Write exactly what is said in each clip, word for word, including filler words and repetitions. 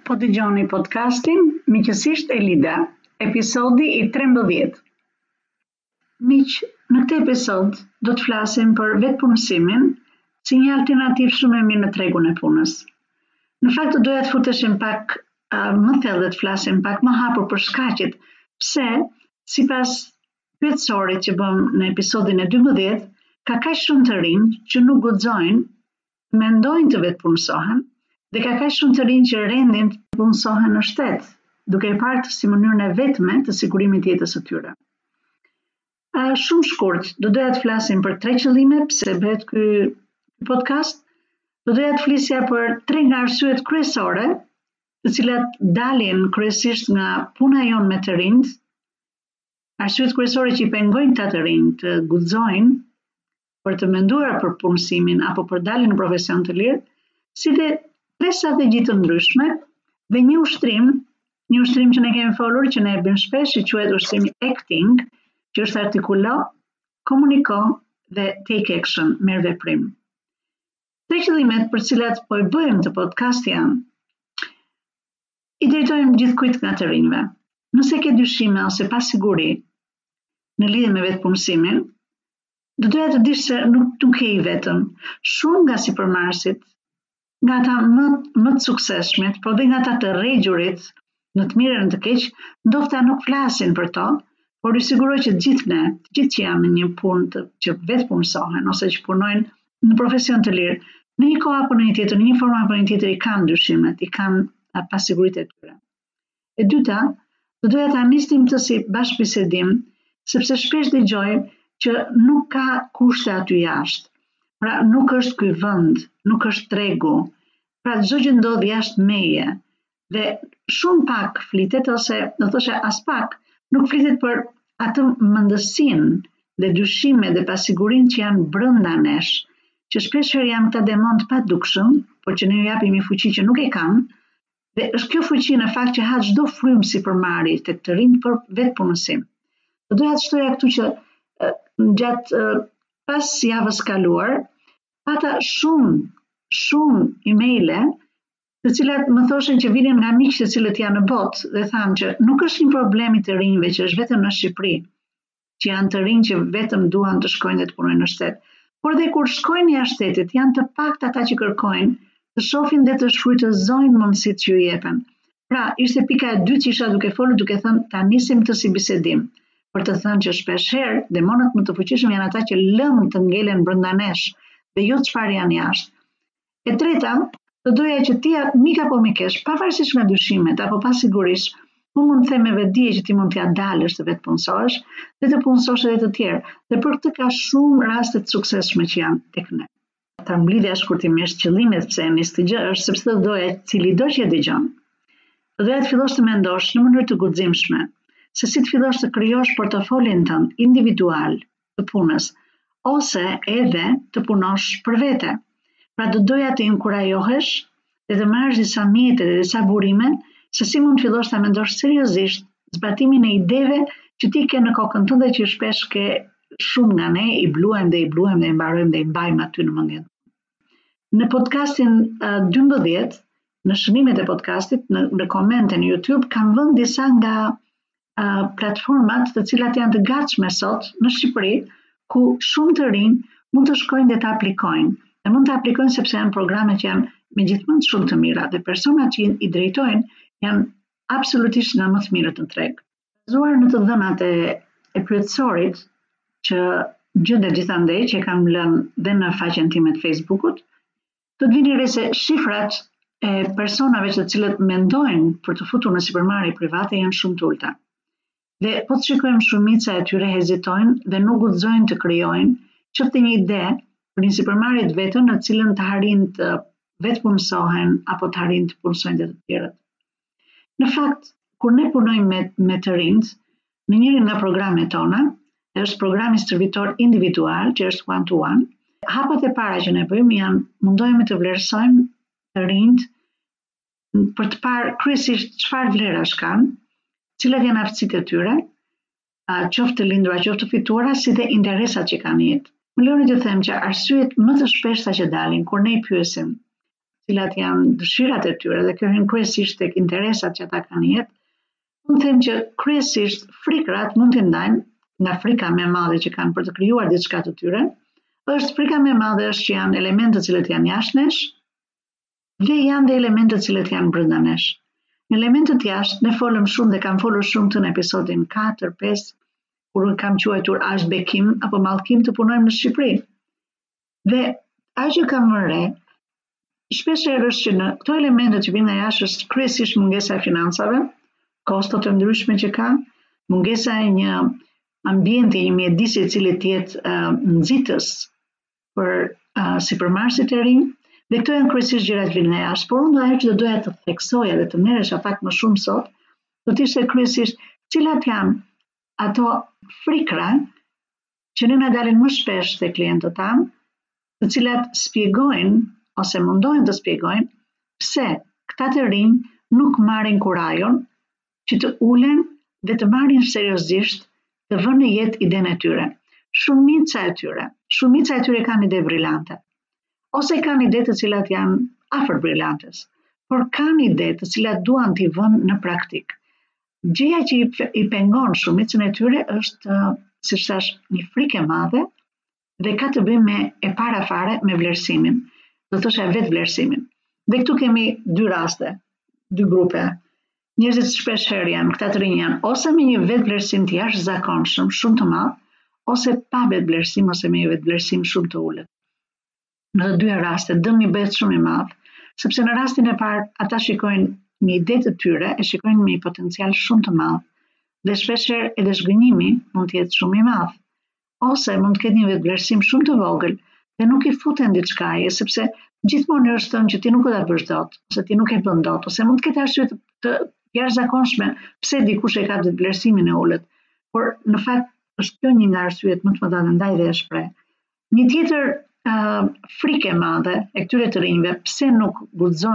Po dëgjoni podcastin Miqësisht e Lida, episodi i trembëdhjetë. Miq, në këtë episod do të flasim për vetpunësimin si një alternativë shumë e mirë në tregun e punës. Në fakt do doja të futeshim pak uh, më thellë dhe të flasim pak më hapur për shkaqet pse, sipas pyetësorit që bëm në episodin e dymbëdhjetë, ka kaq shumë të rinj që nuk guxojnë, mendojnë të vetpunësohen, dhe ka kaq shumë të rinj që rendin të punësohen në shtet, duke e parë si mënyrën e vetme të sigurimit të jetës së tyre. Uh, shumë shkurt, do doja të flasim për tre qëllime pse bëhet ky podcast. Do doja të flisja për tre nga arsyet kryesore, të cilat dalin kryesisht nga puna jon me të rinjt, arsyet kryesore që i pengojnë ta të rinj të guxojnë për të menduar për punësimin apo për daljen në profesion të lirë, si dhe tre strategji të ndryshme dhe një ushtrim, një ushtrim që ne kemi folur, që ne e bëjmë shpesh, që quhet ushtrimi acting, që është artikulo, komuniko dhe take action, merr veprim. Tre qëllimet për cilat po i bëjmë të podcast janë: i drejtojmë gjithkujt nga të rinjve. Nëse ke dyshime ose pasiguri në lidhje me vetpunësimin, do doja të dish se nuk nuk je i vetëm. Shumë nga sipërmarrësit, nga ata më, më të suksesshmit, por dhe nga ata të rregjurit, në të mirën e të keq, ndofta nuk flasin për to, por ju siguroj që gjithë ne, të gjithë që janë në një punë të, që vetë punësohen ose që punojnë në profesion të lirë, në një kohë apo në një tjetër, në një formë apo në një tjetër, i kanë dyshimet, i kanë pasiguritë e tyre. E dyta, do doja ta nisnim të si bashkëbisedim, sepse shpesh dëgjoj që nuk ka kushte aty jashtë. Pra nuk është ky vend, nuk është tregu. Pra çdo gjë ndodh jashtë meje. Dhe shumë pak flitet, ose do thosha as pak, nuk flitet për atë mendësinë dhe dyshimet dhe pasigurinë që janë brenda nesh, që shpeshherë janë këta demon të padukshëm, por që ne ju japim një fuqi që nuk e kanë, dhe është kjo fuqi në fakt që ha çdo frymë sipërmarrje tek të rinj për vetpunësim. Do doja të shtoja këtu që gjatë pas javës kaluar, pata shumë, shumë emaile, të cilat më thoshin që vinin nga miq të cilët janë në botë dhe thanë që nuk është një problem i të rinjve që është vetëm në Shqipëri, që janë të rinj që vetëm duan të shkojnë dhe të punojnë në shtet, por dhe kur shkojnë jashtë shtetit, janë të paktë ata që kërkojnë të shohin dhe të shfrytëzojnë mundësitë që ju jepen. Pra, ishte pika e dytë që isha duke folur, duke thënë ta nisim të si bisedim, për të thënë që shpeshherë demonët më të fuqishëm janë ata që lënë të ngelen brenda nesh dhe jo çfarë janë jashtë. E treta, do doja që ti mik apo mikesh, pavarësisht nga dyshimet apo pasigurisht, unë mund të them me vetdije që ti mund t'ja dalësh të vetë punësohesh dhe të punësosh edhe të tjerë. Dhe për këtë ka shumë raste të suksesshme që janë tek ne. Ta mblidhja shkurtimisht qëllimet pse e nis të gjë është sepse do doja cili do që e dëgjon, do doja të fillosh të mendosh në mënyrë të guximshme se si të fillosh të krijosh portofolin tënd individual të punës, ose edhe të punosh për vete. Pra do doja të inkurajohesh dhe të marrësh disa mjete dhe disa burime se si mund të fillosh ta mendosh seriozisht zbatimin e ideve që ti ke në kokën tënde, që shpesh ke shumë nga ne i bluajmë dhe i bluajmë dhe i mbarojmë dhe i mbajmë aty në mendjen. Në podcastin uh, dymbëdhjetë, në shënimet e podcastit, në, në komente në YouTube, kam vënë disa nga uh, platformat të cilat janë të gatshme sot në Shqipëri, ku shumë të rinj mund të shkojnë dhe të aplikojnë. Dhe mund të aplikojnë sepse janë programe që janë megjithmonë shumë të mira dhe personat që i drejtojnë janë absolutisht nga më të mirët në treg. Bazuar në të dhënat e, e pyetësorit që gjendet gjithandej, që e kam lënë dhe në faqen time të Facebookut, do të vini re se shifrat e personave të cilët mendojnë për të futur në sipërmarrje private janë shumë të ulta. Dhe po të shikojmë shumica e tyre hezitojnë dhe nuk guxojnë të krijojnë qoftë një ide për një sipërmarrje të vetën në cilën të arrijnë të vetpunësohen apo të arrijnë të punësojnë dhe të tjerët. Në fakt, kur ne punojmë me, me të rinjt, në njërin nga programet tona, është programi servitor individual, që është one to one, hapat e para që ne bëjmë janë mundohemi të vlerësojmë të rinjt për të parë kryesisht çfarë vlerash kanë, cilat janë aftësitë e tyre, qoftë të lindura, qoftë të fituara, si dhe interesat që kanë në jetë. Më lejoni të them që arsyet më të shpeshta që dalin kur ne i pyesim cilat janë dëshirat e tyre dhe kjo hyn kryesisht tek interesat që ata kanë në jetë, mund të them që kryesisht frikrat mund të ndajnë nga frika më e madhe që kanë për të krijuar diçka të tyre, është frika më e madhe është që janë elemente të cilët janë jashtë nesh, dhe janë dhe elemente të cilët janë brenda nesh. Në elementet jashtë ne folëm shumë dhe kam folur shumë të në episodin katër, pesë, kur kam quajtur as bekim apo mallkim të punojmë në Shqipëri. Dhe ajo që kam vënë re, shpesh herë është që në këto elemente që vijnë nga jashtë është kryesisht mungesa e financave, kostot të ndryshme që ka, mungesa e një ambienti, një mjedisi i cili të jetë uh, nxitës për uh, sipërmarrësit e rinj, dhe këto janë kryesisht gjërat që vijnë nga jashtë, por unë ajo që do doja të theksoja dhe të merresha pak më shumë sot, do të ishte kryesisht cilat janë ato frikra që ne na dalin më shpesh te klientët tanë, të cilat shpjegojnë ose mundohen të shpjegojnë pse këta të rinj nuk marrin kurajon që të ulen dhe të marrin seriozisht të vënë në jetë idenë e tyre. Shumica e tyre, shumica e tyre kanë ide brillante, ose kanë ide të cilat janë afër brillantes, por kanë ide të cilat duan t'i vënë në praktik. Gjëja që i pengon shumicën e tyre është, si thash, një frikë e madhe dhe ka të bëjë me e para fare me vlerësimin, do thosha vetë vlerësimin. Dhe këtu kemi dy raste, dy grupe. Njerëzit shpesh herë janë, këta të rinj janë ose me një vetë vlerësim të jashtëzakonshëm, shumë të madh, ose pa vetë vlerësim ose me një vetë vlerësim shumë të ulët. Në të dyja rastet dëmi bëhet shumë i madh, sepse në rastin e parë ata shikojnë një ide të tyre, e shikojnë me një potencial shumë të madh, dhe shpesh herë edhe zhgënjimi mund të jetë shumë i madh, ose mund të ketë një vetë vlerësim shumë të vogël dhe nuk i futen diçkaje, sepse gjithmonë është thënë që ti nuk do ta bësh dot, ose ti nuk e bën dot, ose mund të ketë arsye të, të jashtëzakonshme pse dikush e ka vetë vlerësimin e ulët. Por në fakt është kjo një nga arsyet më të mëdha ndaj dhe e shpreh. Një tjetër uh, frikë e madhe e këtyre të rinjve, pse nuk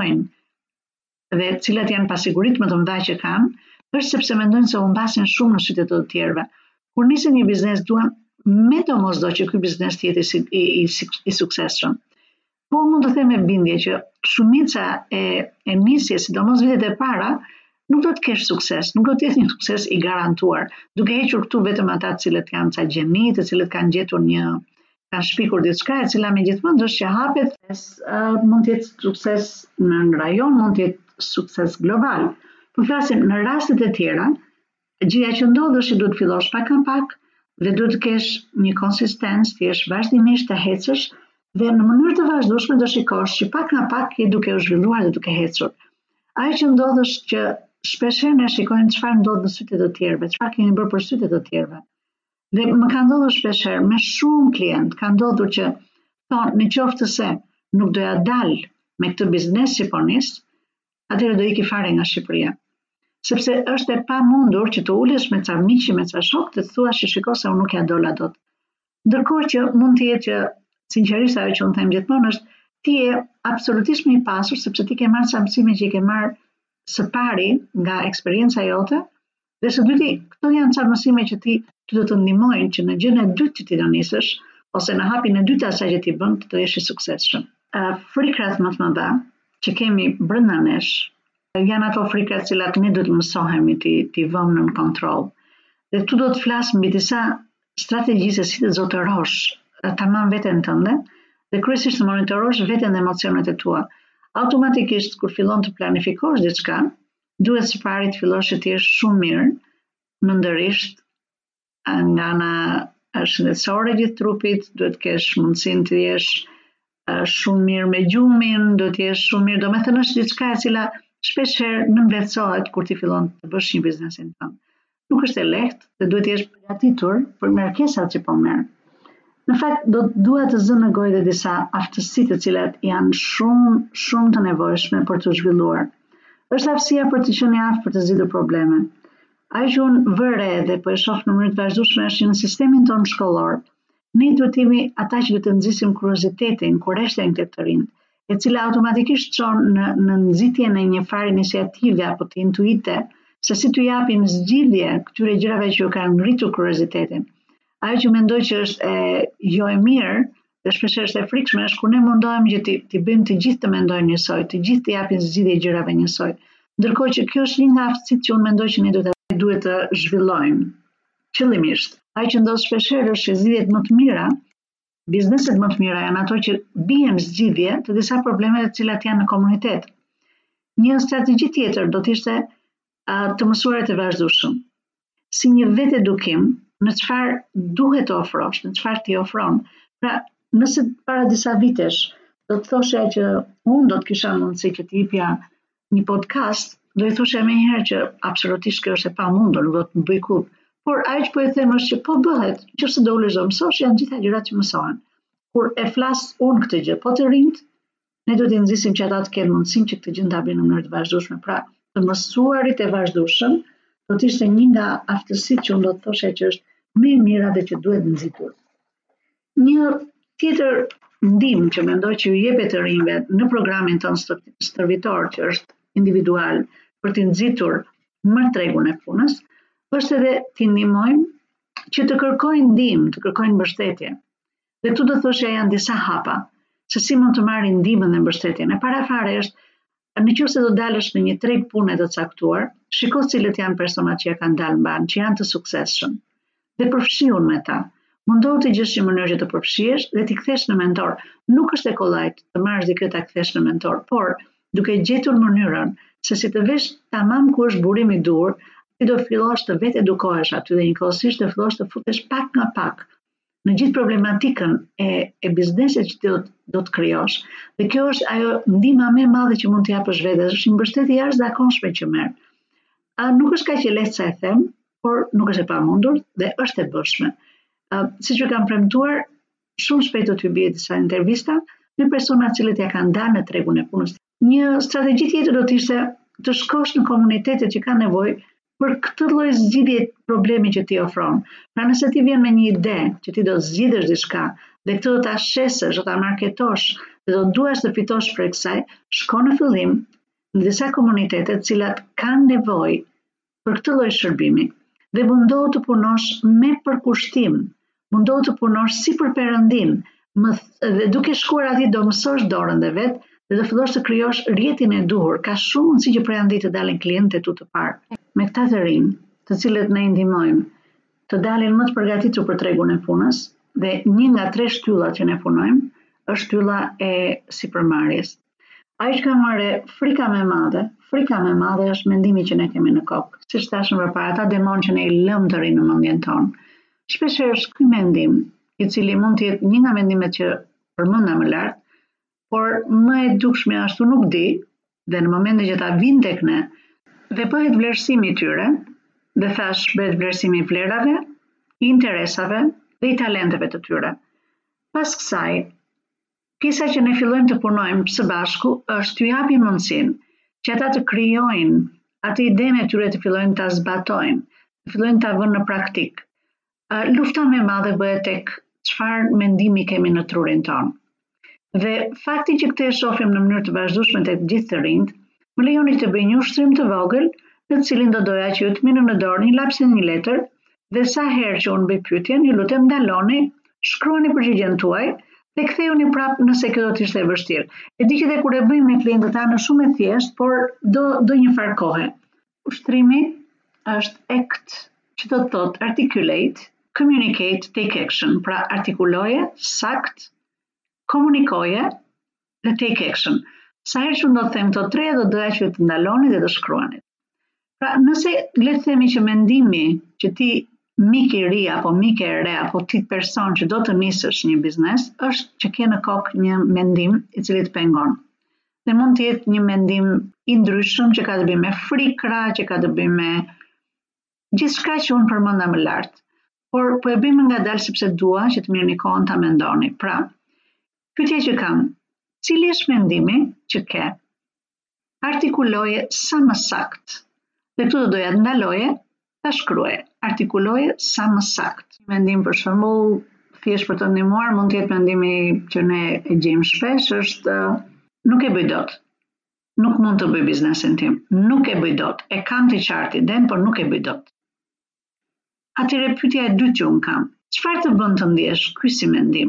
guxojnë dhe cilat janë pasiguritë më të mëdha që kanë, është sepse mendojnë se humbasin shumë në sytë të të tjerëve. Kur nisin një biznes duan me domosdoshmë që ky biznes të jetë i, i, i, i suksesshëm. Por mund të them me bindje që shumica e, e nisjes, sidomos vitet e para, nuk do të kesh sukses, nuk do të jetë një sukses i garantuar, duke hequr këtu vetëm ata të cilët janë ca gjeni, të cilët kanë gjetur një, kanë shpikur diçka e cila megjithmonë është që hapet, uh, mund të jetë sukses në rajon, mund të jetë sukses global. Por flasim në rastet e tjera, gjëja që ndodh është që duhet të fillosh pak a pak dhe duhet të kesh një konsistencë, të jesh vazhdimisht të hecësh dhe në mënyrë të vazhdueshme do shikosh që pak a pak je duke u zhvilluar dhe duke hecur. Ajo që ndodh është që shpesh ne shikojmë çfarë ndodh në sytë të tjerëve, çfarë kemi bërë për sytë të tjerëve. Dhe më ka ndodhur shpesh herë me shumë klient, ka ndodhur që thonë, në qoftë se nuk doja dal me këtë biznes që po nis, atëherë do iki fare nga Shqipëria. Sepse është e pamundur që të ulesh me ca miq, me ca shok, të thuash që shiko se unë nuk ja dola dot. Ndërkohë që mund të jetë që sinqerisht ajo që unë them gjithmonë është ti je absolutisht më i pasur sepse ti ke marrë ca mësime që i ke marrë së pari nga eksperienca jote, dhe së dyti këto janë ca mësime që ti të do të ndihmojnë që në gjën e dytë që ti do nisësh ose në hapin e dytë asaj që ti bën të jesh i suksesshëm. Uh, frikrat më të mëdha që kemi brenda nesh janë ato frikrat të cilat ne do të mësohemi ti ti vëmë në kontroll. Dhe tu do të flas mbi disa strategji se si të zotërosh tamam veten tënde dhe kryesisht të monitorosh veten dhe emocionet e tua. Automatikisht kur fillon të planifikosh diçka, duhet së pari të fillosh të jesh shumë mirë mendërisht nga ana shëndetësore gjithë trupit, duhet të kesh mundësinë të jesh uh, shumë mirë me gjumin, duhet të jesh shumë mirë, do me thënë është diçka e cila shpesh herë nënvlerësohet kur ti fillon të bësh një biznesin tënd. Nuk është e lehtë dhe duhet të jesh përgatitur për merkesat që po merr. Në fakt do dua të zënë në gojë dhe disa aftësi të cilat janë shumë shumë të nevojshme për të zhvilluar. Është aftësia për të qenë i aftë për të zgjidhur probleme. Ajo që unë vëre dhe po e shoh në mënyrë të vazhdueshme është që në sistemin tonë shkollor, ne duhet të jemi ata që duhet të nxisim kuriozitetin, kurreshtin tek të rinjt, e cila automatikisht çon në në nxitjen e një farë iniciative apo të intuite, se si t'u japim zgjidhje këtyre gjërave që ju kanë ngritur kuriozitetin. Ajo që mendoj që është e jo e mirë dhe shpeshherë është e frikshme është kur ne mundohemi që ti, ti bëjmë të gjithë të mendojnë njësoj, të gjithë të japin zgjidhje gjërave njësoj. Ndërkohë që kjo është një nga aftësitë që unë mendoj që ne duhet të duhet të zhvillojmë qëllimisht. Ai që ndodh shpeshherë është që zgjidhjet më të mira, bizneset më të mira janë ato që bien zgjidhje të disa problemeve të cilat janë në komunitet. Një strategji tjetër do të ishte uh, të mësuarit të vazhdueshëm. Si një vetë edukim në çfarë duhet të ofrosh, në çfarë ti ofron. Pra, nëse para disa vitesh do të thosha që unë do të kisha mundësi që të jepja një podcast, do i thosha më njëherë që absolutisht kjo është e pamundur, nuk do të më bëj kurrë. Por ajo që po e them është që po bëhet, nëse do ulezo mësosh, janë gjitha gjërat që mësohen. Kur e flas unë këtë gjë, po të rinjt, ne duhet të nxisim që ata të kenë mundësinë që këtë gjë ta bëjnë në mënyrë të vazhdueshme. Pra, të mësuarit e vazhdueshëm do të ishte një nga aftësitë që unë do të thosha që është më e mira dhe që duhet nxitur. Një tjetër ndihmë që mendoj që ju jepet të rinjve në programin tonë stërvitor, që është individual, për të nxitur më tregun e punës, është edhe t'i ndihmojmë që të kërkojnë ndihmë, të kërkojnë mbështetje. Dhe këtu do thoshja janë disa hapa, se si mund të marrin ndihmën dhe mbështetjen. E parafare është, nëse do dalësh në një treg pune të caktuar, shiko cilët janë personat që ja kanë dalë mban, që janë të suksesshëm. Dhe përfshihu me ta. Mundohu të gjesh një mënyrë që të përfshihesh dhe t'i kthesh në mentor. Nuk është e kollajt të marrësh dikë ta kthesh në mentor, por duke gjetur mënyrën se si të vesh tamam ku është burimi i dur, ti do fillosh të vetë edukohesh aty dhe njëkohësisht të fillosh të futesh pak nga pak në gjithë problematikën e, e biznesit që do, do të krijosh. Dhe kjo është ajo ndihma më e madhe që mund të japësh vetes, është një mbështetje jashtëzakonshme që merr. A nuk është kaq e lehtë sa e them, por nuk është e pamundur dhe është e bërshme. Uh, siç e kam premtuar, shumë shpejt do t'ju bie disa intervista me persona të cilët ja kanë dalë në tregun e punës. Një strategji tjetër do të ishte të shkosh në komunitetet që kanë nevojë për këtë lloj zgjidhje problemi që ti ofron. Pra nëse ti vjen me një ide që ti do zgjidhësh diçka dhe këtë do ta shesësh, do ta marketosh dhe do duash të fitosh prej kësaj, shko në fillim në disa komunitete të cilat kanë nevojë për këtë lloj shërbimi dhe mundohu të punosh me përkushtim, mundohu të punosh si për perëndin, dhe duke shkuar aty do mësosh dorën dhe vet dhe do fillosh të krijosh rrjetin e duhur. Ka shumë mundësi që prej andej të dalin klientët tu të parë. Me këta të rinj, të cilët ne i ndihmojmë, të dalin më të përgatitur për tregun e punës, dhe një nga tre shtyllat që ne punojmë është shtylla e sipërmarrjes. Ai që ka marrë frika më e madhe, frika më e madhe është mendimi që ne kemi në kokë. Siç thashëm përpara, ata demon që ne i lëm të rinë në mendjen tonë. Shpeshherë është ky mendim, i cili mund të jetë një nga mendimet që përmenda më lart, por më e dukshme ashtu nuk di, dhe në momentin që ta vinë tek ne, dhe bëhet vlerësimi i tyre, dhe thash bëhet vlerësimi i vlerave, i interesave dhe i talenteve të tyre. Pas kësaj, pjesa që ne fillojmë të punojmë së bashku është t'ju japim mundësinë që ata të krijojnë atë idenë e tyre, të fillojnë ta zbatojnë, të fillojnë ta vënë në praktik. Uh, lufta më e madhe bëhet tek çfarë mendimi kemi në trurin tonë. Dhe fakti që këtë e shohim në mënyrë të vazhdueshme tek gjithë të rinjt, më lejoni të bëj një ushtrim të vogël, në të cilin do doja që ju të merrni në dorë një laps e një letër, dhe sa herë që unë bëj pyetjen, ju lutem ndaloni, shkruani përgjigjen tuaj dhe kthehuni prapë nëse kjo do të ishte e vështirë. E di që dhe kur e bëjmë me klientët tanë është shumë e thjeshtë, por do do një farë kohe. Ushtrimi është act, që do të thotë articulate, communicate, take action, pra artikuloje, sakt, komunikoje dhe take action. Sa herë që do të them këto tre, do doja që të ndaloni dhe të shkruani. Pra, nëse le të themi që mendimi që ti mik i ri apo mik e re apo ti person që do të nisësh një biznes, është që ke në kokë një mendim i cili të pengon. Dhe mund të jetë një mendim i ndryshëm që ka të bëjë me frikra, që ka të bëjë me gjithçka që unë përmenda më lart. Por po e bëjmë ngadalë sepse dua që të mirëni kohën ta mendoni. Pra, pyetja që kam, cili është mendimi që ke? Artikuloje sa më sakt. Dhe këtu do doja të ndaloje, ta shkruaje. Artikuloje sa më sakt. Mendim për shembull, thjesht për të ndihmuar, mund të jetë mendimi që ne e gjejmë shpesh, është nuk e bëj dot. Nuk mund të bëj biznesin tim. Nuk e bëj dot. E kam të qartë idenë, por nuk e bëj dot. Atëherë pyetja e dytë që un kam, çfarë të bën të ndjesh ky si mendim?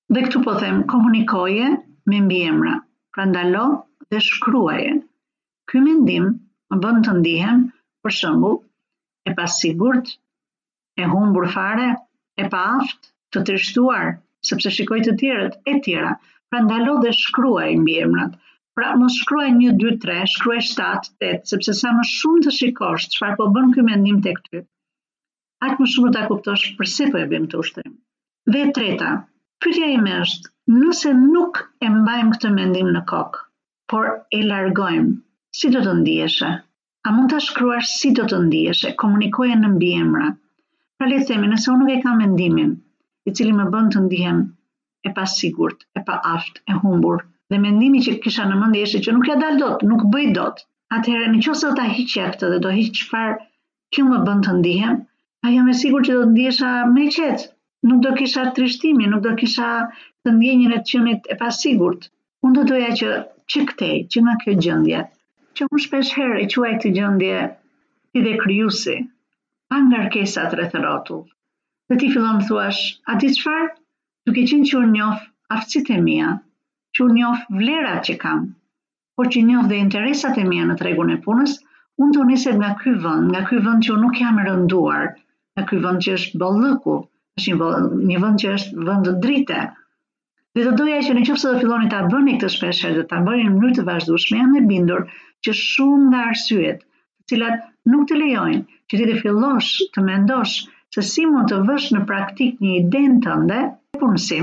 Dhe këtu po them komunikoje me mbiemra, pra ndalo dhe shkruaje. Ky mendim më bën të ndihem, për shembull, e pasigurt, e humbur fare, e paaft, të trishtuar, sepse shikoj të tjerët e tjera. Pra ndalo dhe shkruaj mbiemrat. Pra mos shkruaj një, dy, tre, shkruaj shtat, tet, sepse sa më shumë të shikosh çfarë po bën ky mendim tek ty, aq më shumë ta kuptosh pse po e bëjmë këtë ushtrim. Dhe e treta, pyetja ime është, nëse nuk e mbajmë këtë mendim në kokë, por e largojmë, si do të ndiheshe? A mund ta shkruash si do të ndiheshe? Komunikoje në mbiemra. Pra le të themi, nëse unë nuk e kam mendimin, i cili më bën të ndihem e pasigurt, e paaft, e humbur, dhe mendimi që kisha në mendje ishte që nuk ja dal dot, nuk bëj dot. Atëherë nëse do ta hiqja këtë dhe do hiq çfarë kjo më bën të ndihem, a jam e sigurt që do të ndihesha më e qetë. Nuk do kisha trishtimi, nuk do kisha të ndjenjën e të qenit e pasigurt. Unë do doja që që këtej, që nga kjo gjendje, që unë shpesh herë e quaj këtë gjendje ide krijuesi, pa ngarkesat rreth rrotull. Dhe ti fillon të thuash, a di çfarë? Duke qenë që unë njoh aftësitë e mia, që unë njoh vlerat që kam, por që njoh dhe interesat e mia në tregun e punës, unë do nisem nga ky vend, nga ky vend që unë nuk jam rënduar, nga ky vend që është bollëku, është një, një vend që është vend drite. Dhe do doja që nëse do filloni ta bëni këtë shpesh herë, ta bëni në mënyrë të vazhdueshme, jam e bindur që shumë nga arsyet, të cilat nuk të lejojnë që ti të fillosh të mendosh se si mund të vësh në praktik një idenë tënde, punësim,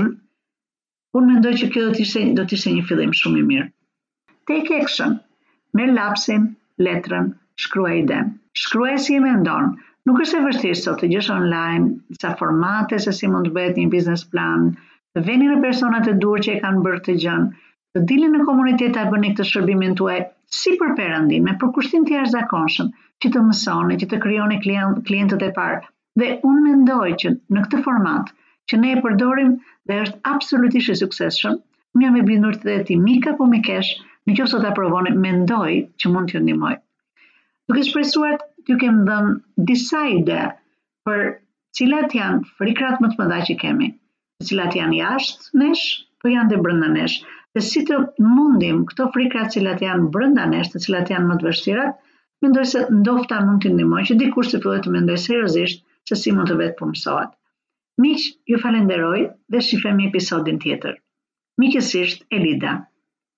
unë mendoj që kjo do të ishte do të ishte një fillim shumë i mirë. Take action. Merr lapsin, letrën, shkruaj idenë. Shkruaj si e mendon. Nuk është e vështirë sot të gjesh online disa formate se si mund të bëhet një business plan, të veni në personat e duhur që e kanë bërë këtë gjë, të dilni në komunitet ta bëni këtë shërbimin tuaj si për perëndim, me përkushtim të jashtëzakonshëm, që të mësoni, që të krijoni klient, klientët e parë. Dhe unë mendoj që në këtë format që ne e përdorim dhe është absolutisht i suksesshëm, unë jam e bindur të ti mik apo mikesh, nëse ta provoni, mendoj që mund t'ju ndihmoj. Duke shpresuar t'ju kem dhënë disa ide për cilat janë frikrat më të mëdha që kemi, cilat janë jashtë nesh, po janë dhe brenda nesh. Dhe si të mundim këto frikrat cilat janë brenda nesh, të cilat janë më të vështira, mendoj se ndofta mund t'i ndihmoj që dikush të fillojë të mendoj seriozisht se si mund të vetë punësohet. Miq, ju falenderoj dhe shifemi episodin tjetër. Miqësisht, Elida.